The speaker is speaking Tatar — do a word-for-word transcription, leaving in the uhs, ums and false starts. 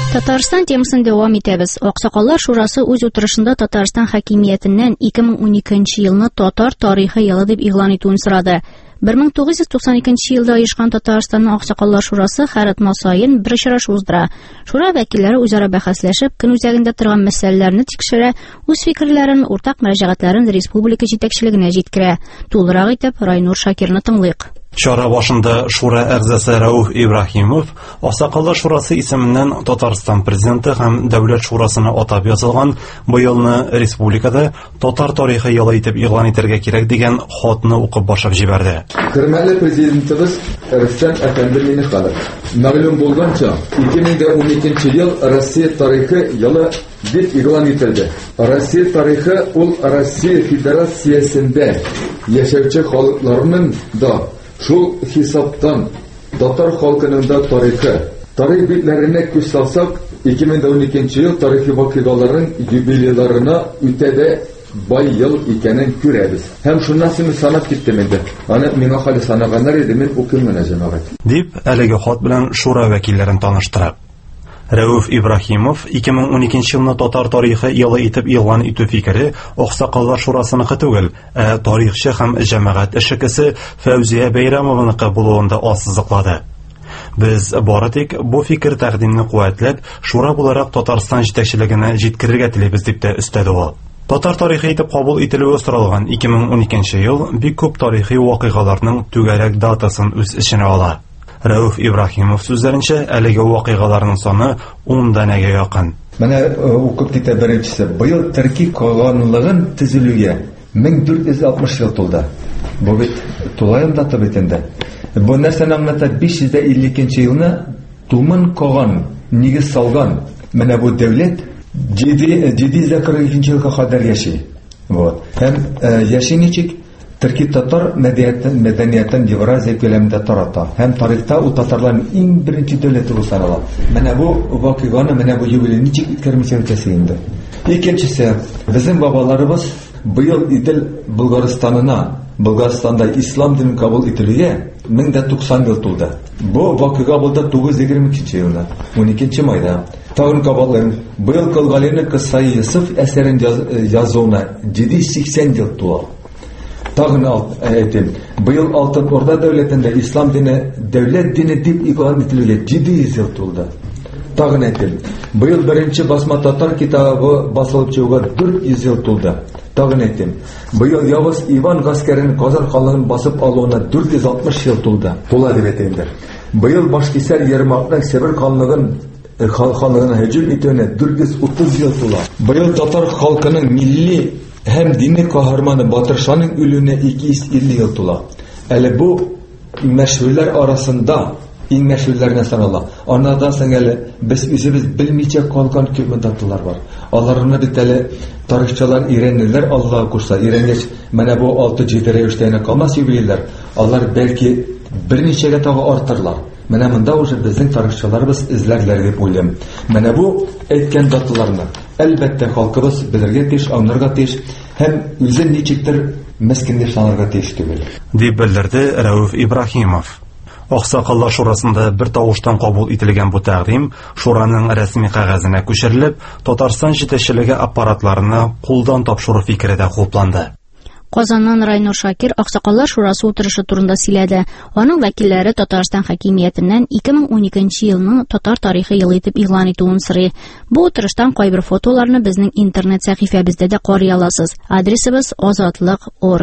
Татарстан темасын дәвам итәбез. Аксакаллар шурасы үз утырышында Татарстан хакимиятеннән ике мең уникенче елны татар тарихы елы дип игълан итүен сорады. бер мең тугыз йөз туксан икенче елда оешкан Татарстанның Аксакаллар шурасы һәр атна саен бер очрашу уздыра. Шура вәкилләре үзара бәхәсләшеп, көн үзәгендә торган мәсьәләләрне тикшерә, үз фикерләрен, уртак мөрәҗәгатьләрен республика җитәкчелегенә җиткерә. Тулырак итеп Райнур Шакирны тыңлыйк. Чара башында Шура әгъзасы Рауф Ибрахимов Аксакаллар шурасы исеменнән Татарстан президенты һәм дәүләт шурасына атап язылган быелны республикада татар тарихы елы итеп игълан итәргә кирәк дигән хатны укып башлап җибәрде. Хөрмәтле президентыбыз Рөстәм Әфәнде Миңнеханов, мәгълүм булганча, ике мең уникенче ел Россия тарихы елы дип игълан ителде. Россия тарихы ул Россия Федерациясендә яшәүче халыкларның да шул хисаптан татар халкының да тарихы. Тарих битләренә күз салсак, ике мең уникенче ел тарихи вакыйгаларын юбилейларына үтәдә бай ел икәнен күрәбез. Һәм шуннан соң санап киттем инде. Аны миңа хәле санаганнар иде, мен укыйм менә җәмәгать. Дип, әлеге хат белән шура вәкилләрен таныштырып. Рауф Ибрахимов ике мең уникенче елны татар тарихы елы итеп игълан итү фикере Аксакаллар шурасыныкы түгел, ә тарихчы һәм җәмәгать эшчесе Фәүзия Бәйрәмованыкы булуында ассызыклады. Без бары тик бу фикер тәкъдимне куәтләп, шура буларак Татарстан җитәкчелегенә җиткерергә телибез дип тә өстәде ул. Татар тарихы итеп кабул ителүе соралган ике мең уникенче ел бик күп тарихи вакыйгаларның түгәрәк датасын үз эченә ала. Рауф Ибрахимов сүзләренчә, әлеге вакыйгаларның саны ун данәгә якын. Менә укып китә беренчесе. Быел төрки канунлыгын төзелүгә мең дүрт йөз алтмыш ел тулды. Бу бит тулаем дата бит инде. Бу нәрсәне аңлата, биш йөз илле икенче елны тумын каган, нигез салган. Менә бу дәүләт җиде йөз кырык икенче елга кадәр яши. Вот. Һәм яши ничек? Төрки татар мәдәниятен, мәдәниятен Евразия күләмендә тарата. Һәм тарихта ул татарларның иң беренче дәүләте булып санала. Менә бу вакыйганы, менә бу юбилей ничек үткәрмичә үтәсе инде. Икенчесе, безнең бабаларыбыз быел Идел Булгарстанына, Булгарстанда ислам динен кабул ителүгә мең туксан ел тулды. Бу вакыйга булды тугыз йөз егерме икенче елда, уникенче майда. Тагын кабатлыйм, быел Кылгалины Кысай Йосыф әсәрен язуына җиде йөз сиксән ел тула. Тагын әйтим, быел Алтын Орда дәүләтендә ислам дине дәүләт дине дип игълан ителүгә җиде йөз ел тулды. Тагын әйтим, быел беренче басма татар китабы басылып чыгуга дүрт йөз ел тулды. Тагын әйтим, быел Явыз Иван гаскәрен Казан халыгын басып алуына дүрт йөз алтмыш ел тулды. Тула дип әйтәмдер. Быел Башкисәр Ермакның Себер ханлыгын халыгына һөҗүм итүенә дүрт йөз утыз ел тула. Быел татар халкының милли һәм дини каһарманы Батыр Шаның үлүенә ике йөз илле ел тула. Әле бу мәшһүрләр арасында иң мәшһүрләренә санала. Анадан соң әле без үзебез белмичә калган күп даталар бар. Аларны бит әле тарихчылар өйрәнәләр, Аллаһ кушса, өйрәнгәч, менә бу алты җиде рәвештә калмас юбилейлар. Алар бәлки берничәгә тагы артырлар. Менә монда уже безнең тарихчыларыбыз эзләрләр дип уйлыйм. Менә бу әйткән даталарны әлбәттә халкыбыз белергә тиеш, аңларга тиеш һәм үзен ничектер мескенләп санарга тиеш түгел. Дип белдерде Рауф Ибрахимов. Аксакаллар шурасында бер тавыштан кабул ителгән бу тәкъдим шураның рәсми кәгазенә күчерелеп, Татарстан җитәкчелеге аппаратларына кулдан тапшыру фикере дә хупланды. Казаннан Райнур Шакир Аксакаллар шурасы утырышы турында сөйләде. Аның вәкилләре Татарстан хакимиятеннән ике мең уникенче елның татар тарихы елы итеп игълан итүен сорый. Бу утырыштан кайбер фотоларны безнең интернет сәхифәбездә дә карый аласыз. Адресыбыз азатлык точка орг.